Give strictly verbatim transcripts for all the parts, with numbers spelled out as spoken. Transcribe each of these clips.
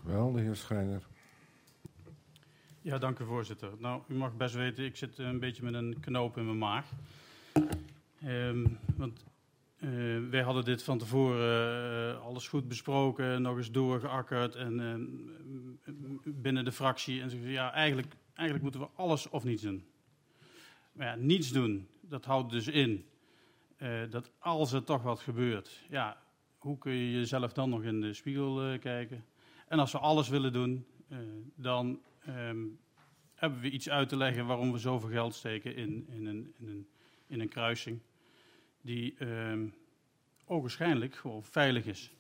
wel, de heer Schrijner. Ja, dank u voorzitter. Nou, u mag best weten, ik zit een beetje met een knoop in mijn maag. Um, want uh, wij hadden dit van tevoren uh, alles goed besproken, nog eens doorgeakkerd en uh, binnen de fractie. En zeggen ja, eigenlijk, eigenlijk moeten we alles of niets doen. Maar ja, niets doen, dat houdt dus in uh, dat als er toch wat gebeurt, ja, hoe kun je jezelf dan nog in de spiegel uh, kijken? En als we alles willen doen, uh, dan um, hebben we iets uit te leggen waarom we zoveel geld steken in, in, een, in, een, in een kruising die um, ogenschijnlijk gewoon veilig is.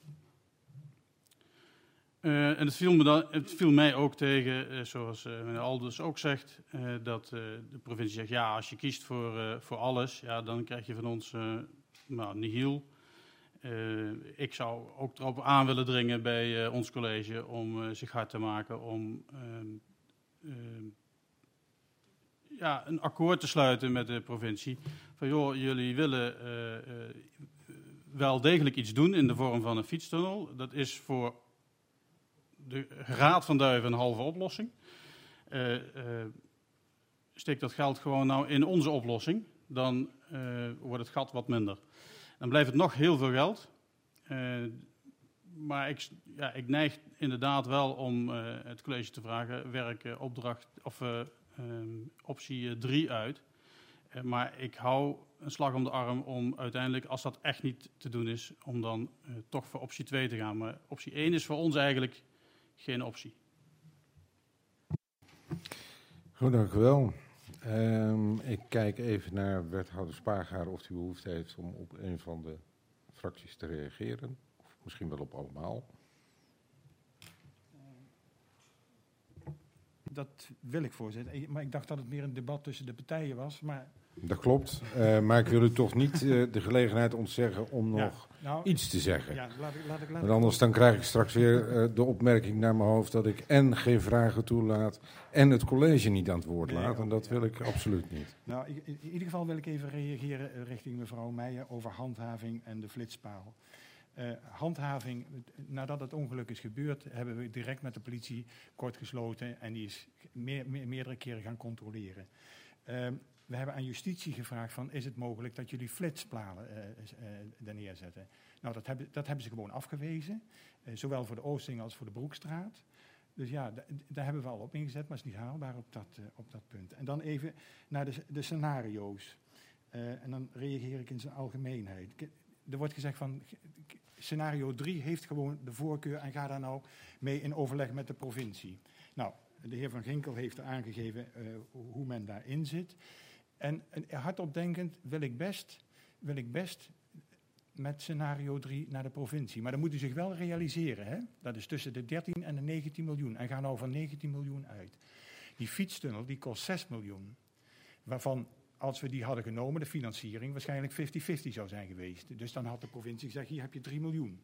Uh, en het viel, me dan, het viel mij ook tegen, uh, zoals uh, meneer Alders ook zegt, uh, dat uh, de provincie zegt, ja, als je kiest voor, uh, voor alles, ja, dan krijg je van ons uh, nou, nihil. Uh, ik zou ook erop aan willen dringen bij uh, ons college om uh, zich hard te maken om uh, uh, ja, een akkoord te sluiten met de provincie. Van joh, jullie willen uh, uh, wel degelijk iets doen in de vorm van een fietstunnel. Dat is voor de Raad van Duiven een halve oplossing. Uh, uh, steek dat geld gewoon nou in onze oplossing, dan uh, wordt het gat wat minder. Dan blijft het nog heel veel geld. Uh, maar ik, ja, ik neig inderdaad wel om uh, het college te vragen, werk uh, opdracht of uh, um, optie drie uit. Uh, maar ik hou een slag om de arm om uiteindelijk, als dat echt niet te doen is, om dan uh, toch voor optie twee te gaan. Maar optie één is voor ons eigenlijk geen optie. Goed, dank u wel. Um, ik kijk even naar wethouder Spaargaard of hij behoefte heeft om op een van de fracties te reageren. Of misschien wel op allemaal. Dat wil ik, voorzitter. Maar ik dacht dat het meer een debat tussen de partijen was. Maar... Dat klopt, uh, maar ik wil u toch niet uh, de gelegenheid ontzeggen om ja, nog nou, iets te zeggen. Ja, laat ik, laat ik, laat Want anders dan krijg ik straks weer uh, de opmerking naar mijn hoofd dat ik en geen vragen toelaat en het college niet aan het woord nee, laat. En dat ja. wil ik absoluut niet. Nou, in, in ieder geval wil ik even reageren richting mevrouw Meijer over handhaving en de flitspaal. Uh, handhaving, nadat het ongeluk is gebeurd, hebben we direct met de politie kort gesloten en die is meer, meer, meerdere keren gaan controleren. Uh, we hebben aan justitie gevraagd van, is het mogelijk dat jullie flitspalen uh, uh, er neerzetten? Nou, dat hebben, dat hebben ze gewoon afgewezen, uh, zowel voor de Oosting als voor de Broekstraat. Dus ja, d- daar hebben we al op ingezet, maar het is niet haalbaar op dat, uh, op dat punt. En dan even naar de, de scenario's. Uh, en dan reageer ik in zijn algemeenheid. Er wordt gezegd van, scenario drie heeft gewoon de voorkeur en ga daar nou mee in overleg met de provincie. Nou, de heer Van Ginkel heeft er aangegeven uh, hoe men daarin zit. En, en hardop denkend wil ik best, wil ik best met scenario drie naar de provincie. Maar dan moet u zich wel realiseren, hè? Dat is tussen de dertien en de negentien miljoen. En ga nou van negentien miljoen uit. Die fietstunnel die kost zes miljoen. Waarvan, als we die hadden genomen, de financiering waarschijnlijk vijftig vijftig zou zijn geweest. Dus dan had de provincie gezegd, hier heb je drie miljoen.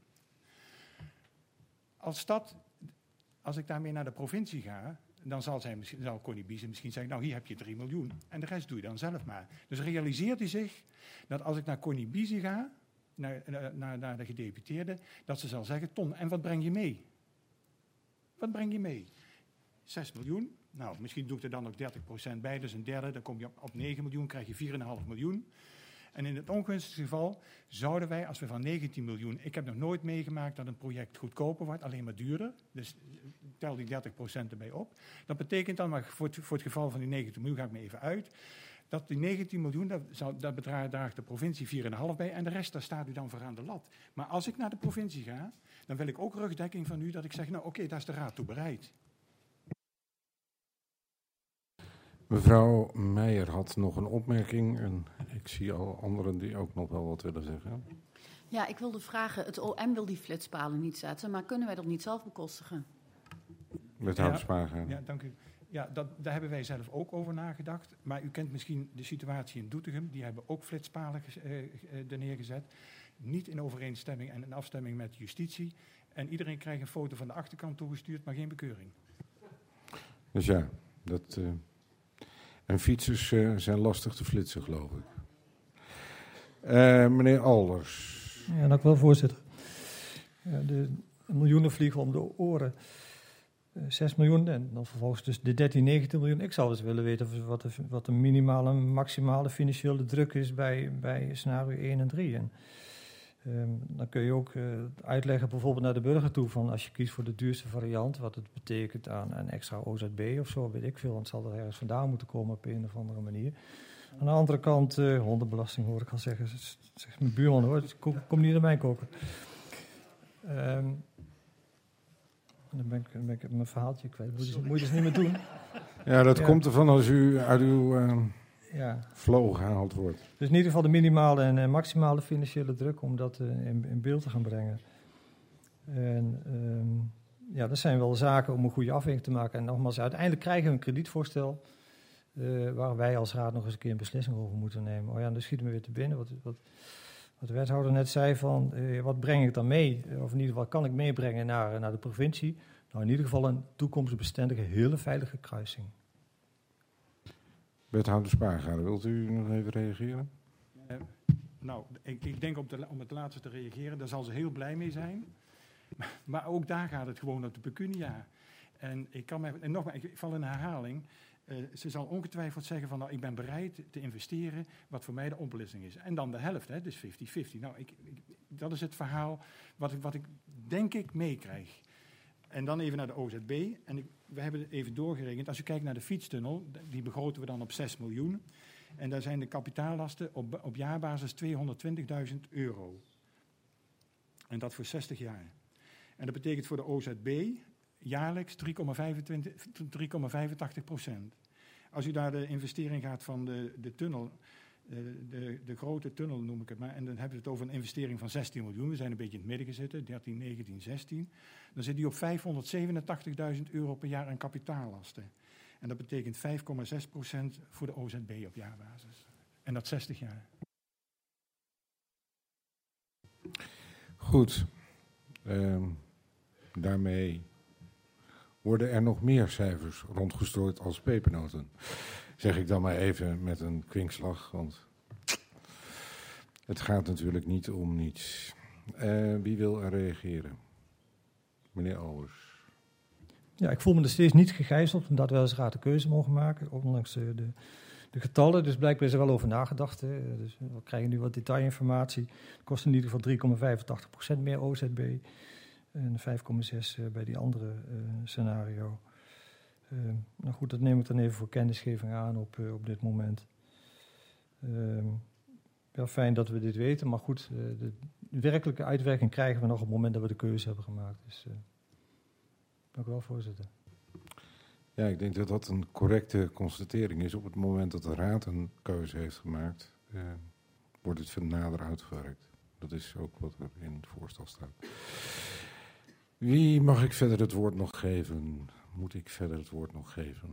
Als, stad, als ik daarmee naar de provincie ga, dan zal, zij, zal Connie Biesen misschien zeggen, nou hier heb je drie miljoen. En de rest doe je dan zelf maar. Dus realiseert u zich dat als ik naar Connie Biesen ga, naar, naar, naar de gedeputeerde, dat ze zal zeggen, Ton, en wat breng je mee? Wat breng je mee? zes miljoen. Nou, misschien doe ik er dan nog dertig procent bij, dus een derde. Dan kom je op, op negen miljoen, krijg je vier komma vijf miljoen. En in het ongunstigste geval zouden wij, als we van negentien miljoen... Ik heb nog nooit meegemaakt dat een project goedkoper wordt, alleen maar duurder. Dus tel die dertig procent erbij op. Dat betekent dan, maar voor het, voor het geval van die negentien miljoen ga ik me even uit... dat die negentien miljoen, dat, zou, dat bedraagt de provincie vier komma vijf bij... en de rest, daar staat u dan voor aan de lat. Maar als ik naar de provincie ga, dan wil ik ook rugdekking van u... dat ik zeg, nou oké, okay, daar is de raad toe bereid. Mevrouw Meijer had nog een opmerking en ik zie al anderen die ook nog wel wat willen zeggen. Ja, ik wilde vragen, het O M wil die flitspalen niet zetten, maar kunnen wij dat niet zelf bekostigen? Wethouder ja, Spaargaard. Ja, dank u. Ja, dat, daar hebben wij zelf ook over nagedacht. Maar u kent misschien de situatie in Doetinchem. Die hebben ook flitspalen uh, uh, er neergezet. Niet in overeenstemming en in afstemming met justitie. En iedereen krijgt een foto van de achterkant toegestuurd, maar geen bekeuring. Dus ja, dat... Uh... En fietsers uh, zijn lastig te flitsen, geloof ik. Uh, meneer Alders. Ja, dank u wel, voorzitter. Ja, de miljoenen vliegen om de oren. uh, zes miljoen en dan vervolgens dus de dertien, negentien miljoen. Ik zou dus willen weten wat de, wat de minimale en maximale financiële druk is bij, bij scenario één en drie. En, um, dan kun je ook uh, uitleggen bijvoorbeeld naar de burger toe van als je kiest voor de duurste variant, wat het betekent aan een extra O Z B of zo, weet ik veel. Want het zal er ergens vandaan moeten komen op een of andere manier. Aan de andere kant, uh, hondenbelasting hoor ik al zeggen, zegt mijn buurman hoor, dus kom, kom niet naar mij koken. Um, dan ben ik, dan ben ik mijn verhaaltje kwijt, moet je, moet je dus niet meer doen. Ja, dat ja. komt ervan als u uit uw uh, ja. flow gehaald wordt. Dus in ieder geval de minimale en uh, maximale financiële druk om dat uh, in, in beeld te gaan brengen. En um, ja, dat zijn wel zaken om een goede afweging te maken. En nogmaals, uiteindelijk krijgen we een kredietvoorstel Uh, waar wij als raad nog eens een keer een beslissing over moeten nemen. Oh ja, dan schieten we weer te binnen. Wat, wat, wat de wethouder net zei van, uh, wat breng ik dan mee? Uh, of in ieder geval kan ik meebrengen naar, naar de provincie? Nou, in ieder geval een toekomstbestendige, hele veilige kruising. Wethouder Spaargade, wilt u nog even reageren? Uh, nou, ik, ik denk om, te, om het laatste te reageren, daar zal ze heel blij mee zijn. Maar, maar ook daar gaat het gewoon op de pecunia. En ik kan mij, en nogmaals, ik val in herhaling. Uh, ze zal ongetwijfeld zeggen van, nou, ik ben bereid te investeren wat voor mij de oplossing is. En dan de helft, hè, dus vijftig vijftig. Nou, ik, ik, dat is het verhaal wat ik, wat ik denk ik meekrijg. En dan even naar de O Z B. En ik, we hebben het even doorgerekend. Als u kijkt naar de fietstunnel, die begroten we dan op zes miljoen. En daar zijn de kapitaallasten op, op jaarbasis tweehonderdtwintigduizend euro. En dat voor zestig jaar. En dat betekent voor de O Z B jaarlijks drie komma vijfentachtig procent. Als u daar de investering gaat van de, de tunnel, de, de, de grote tunnel noem ik het maar, en dan hebben we het over een investering van zestien miljoen. We zijn een beetje in het midden gezeten, dertien, negentien, zestien. Dan zit die op vijfhonderdzevenentachtigduizend euro per jaar aan kapitaallasten. En dat betekent vijf komma zes procent voor de O Z B op jaarbasis. En dat zestig jaar. Goed. Um, daarmee worden er nog meer cijfers rondgestrooid als pepernoten. Zeg ik dan maar even met een kwinkslag, want het gaat natuurlijk niet om niets. Uh, wie wil er reageren? Meneer Albers. Ja, ik voel me er steeds niet gegijzeld, omdat we als raad de keuze mogen maken, ondanks de, de, de getallen. Dus blijkbaar is er wel over nagedacht. Hè. Dus we krijgen nu wat detailinformatie. Het kost in ieder geval drie komma vijfentachtig procent meer O Z B. En vijf komma zes uh, bij die andere uh, scenario. Uh, nou goed, dat neem ik dan even voor kennisgeving aan op, uh, op dit moment. Uh, ja, fijn dat we dit weten, maar goed, uh, de werkelijke uitwerking krijgen we nog op het moment dat we de keuze hebben gemaakt. Dus, uh, dank u wel, voorzitter. Ja, ik denk dat dat een correcte constatering is. Op het moment dat de raad een keuze heeft gemaakt, uh, wordt het veel nader uitgewerkt. Dat is ook wat er in het voorstel staat. Wie mag ik verder het woord nog geven? Moet ik verder het woord nog geven?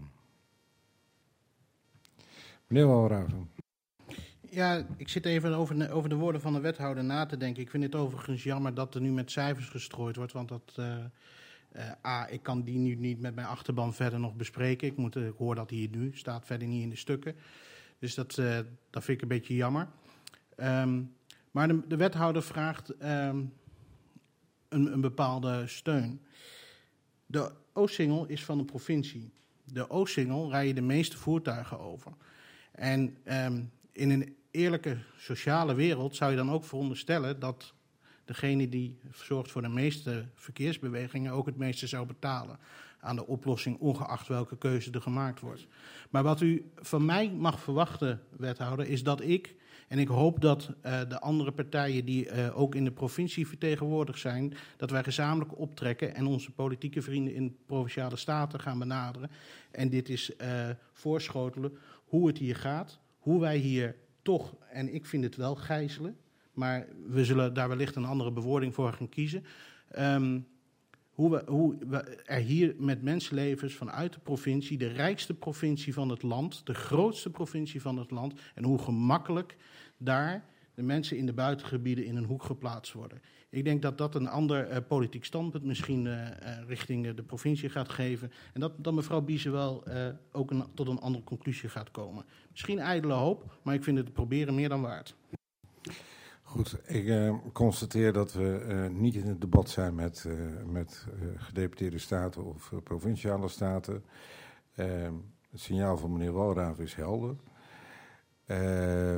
Meneer Walraven. Ja, ik zit even over, over de woorden van de wethouder na te denken. Ik vind het overigens jammer dat er nu met cijfers gestrooid wordt. Want dat, uh, uh, A, ik kan die nu niet met mijn achterban verder nog bespreken. Ik, moet, ik hoor dat hier nu, staat verder niet in de stukken. Dus dat, uh, dat vind ik een beetje jammer. Um, maar de, de wethouder vraagt um, een, een bepaalde steun. De Oostsingel is van de provincie. De Oostsingel rijden de meeste voertuigen over. En um, in een eerlijke sociale wereld zou je dan ook veronderstellen dat degene die zorgt voor de meeste verkeersbewegingen ook het meeste zou betalen aan de oplossing, ongeacht welke keuze er gemaakt wordt. Maar wat u van mij mag verwachten, wethouder, is dat ik, en ik hoop dat uh, de andere partijen die uh, ook in de provincie vertegenwoordigd zijn, dat wij gezamenlijk optrekken en onze politieke vrienden in de Provinciale Staten gaan benaderen. En dit is uh, voorschotelen hoe het hier gaat, hoe wij hier toch, en ik vind het wel gijzelen, maar we zullen daar wellicht een andere bewoording voor gaan kiezen. Um, hoe, we, hoe we er hier met mensenlevens vanuit de provincie, de rijkste provincie van het land, de grootste provincie van het land, en hoe gemakkelijk daar de mensen in de buitengebieden in een hoek geplaatst worden. Ik denk dat dat een ander uh, politiek standpunt misschien uh, uh, richting uh, de provincie gaat geven. En dat, dat mevrouw Biese wel uh, ook een, tot een andere conclusie gaat komen. Misschien ijdele hoop, maar ik vind het proberen meer dan waard. Goed, ik uh, constateer dat we uh, niet in het debat zijn met, uh, met uh, gedeputeerde staten of uh, provinciale staten. Uh, het signaal van meneer Walraven is helder. Uh,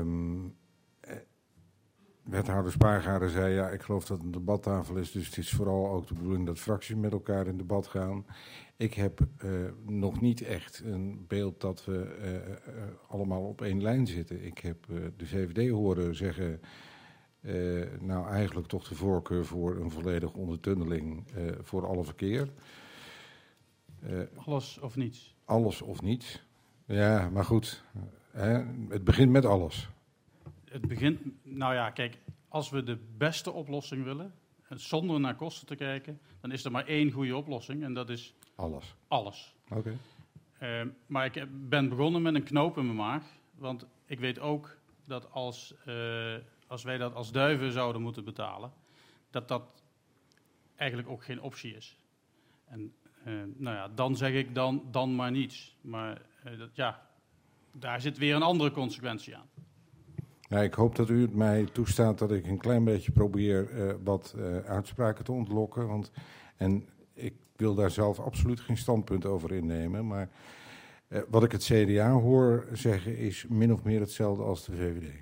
Wethouder Spaargaren zei, ja, ik geloof dat het een debattafel is, dus het is vooral ook de bedoeling dat fracties met elkaar in debat gaan. Ik heb uh, nog niet echt een beeld dat we uh, uh, allemaal op één lijn zitten. Ik heb uh, de V V D horen zeggen, uh, nou eigenlijk toch de voorkeur voor een volledige ondertunneling uh, voor alle verkeer. Uh, Alles of niets? Alles of niets. Ja, maar goed, hè, het begint met alles. Het begint, nou ja, kijk, als we de beste oplossing willen, zonder naar kosten te kijken, dan is er maar één goede oplossing en dat is alles. Alles. Oké. Okay. Uh, maar ik ben begonnen met een knoop in mijn maag, want ik weet ook dat als, uh, als wij dat als duiven zouden moeten betalen, dat dat eigenlijk ook geen optie is. En uh, nou ja, dan zeg ik dan, dan maar niets. Maar uh, dat, ja, daar zit weer een andere consequentie aan. Ja, ik hoop dat u het mij toestaat dat ik een klein beetje probeer uh, wat uh, uitspraken te ontlokken. Want, en ik wil daar zelf absoluut geen standpunt over innemen. Maar uh, wat ik het C D A hoor zeggen is min of meer hetzelfde als de V V D.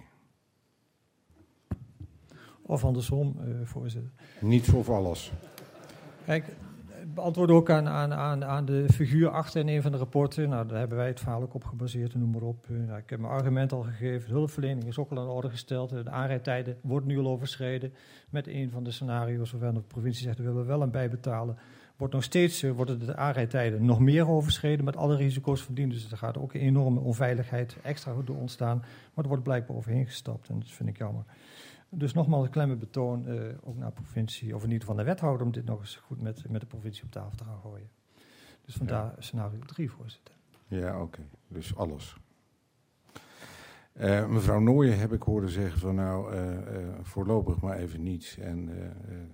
Of andersom, uh, voorzitter. Niets of alles. Kijk, beantwoord ook aan, aan, aan, aan de figuur achter in een van de rapporten. Nou, daar hebben wij het verhaal ook op gebaseerd, noem maar op. Uh, nou, ik heb mijn argument al gegeven. De hulpverlening is ook al aan de orde gesteld. De aanrijdtijden worden nu al overschreden. Met een van de scenario's waarvan de provincie zegt, we willen wel een bijbetalen. Wordt nog steeds, uh, worden de aanrijdtijden nog meer overschreden met alle risico's van dien. Dus er gaat ook een enorme onveiligheid extra door ontstaan. Maar er wordt blijkbaar overheen gestapt en dat vind ik jammer. Dus nogmaals een klein betoon, uh, ook naar de provincie, of in ieder geval de wethouder, om dit nog eens goed met, met de provincie op tafel te gaan gooien. Dus vandaar ja. Scenario drie, voorzitter. Ja, oké. Okay. Dus alles. Uh, mevrouw Nooijen heb ik horen zeggen van nou, uh, uh, voorlopig maar even niets. En, uh, uh...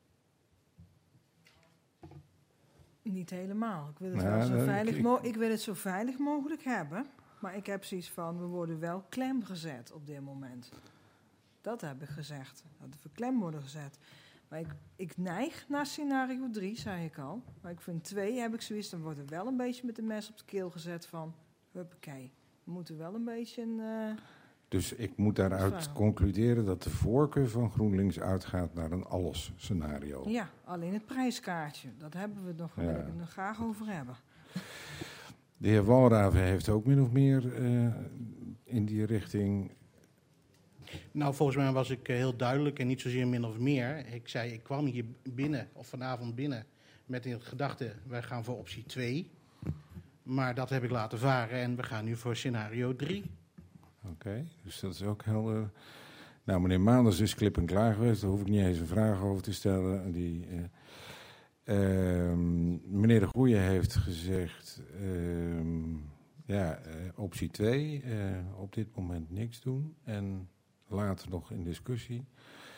Niet helemaal. Ik wil, het nou, wel zo uh, veilig ik, mo- ik wil het zo veilig mogelijk hebben, maar ik heb zoiets van, we worden wel klem gezet op dit moment. Dat heb ik gezegd, dat we klem worden gezet. Maar ik, ik neig naar scenario drie, zei ik al. Maar ik vind twee, heb ik zoiets, dan wordt er wel een beetje met de mes op de keel gezet van, huppakee, we moeten wel een beetje... Een, uh, dus ik moet daaruit concluderen dat de voorkeur van GroenLinks uitgaat naar een alles-scenario. Ja, alleen het prijskaartje, dat hebben we nog, ja. Wil ik het nog graag over hebben. De heer Walraven heeft ook min of meer uh, in die richting... Nou, volgens mij was ik heel duidelijk en niet zozeer min of meer. Ik zei, ik kwam hier binnen, of vanavond binnen, met in het gedachte, wij gaan voor optie twee. Maar dat heb ik laten varen en we gaan nu voor scenario drie. Oké, okay, dus dat is ook helder. Nou, meneer Maanders is klip en klaar geweest, daar hoef ik niet eens een vraag over te stellen. Die, uh, uh, meneer De Goeie heeft gezegd, uh, ja, uh, optie twee, uh, op dit moment niks doen en... Later nog in discussie.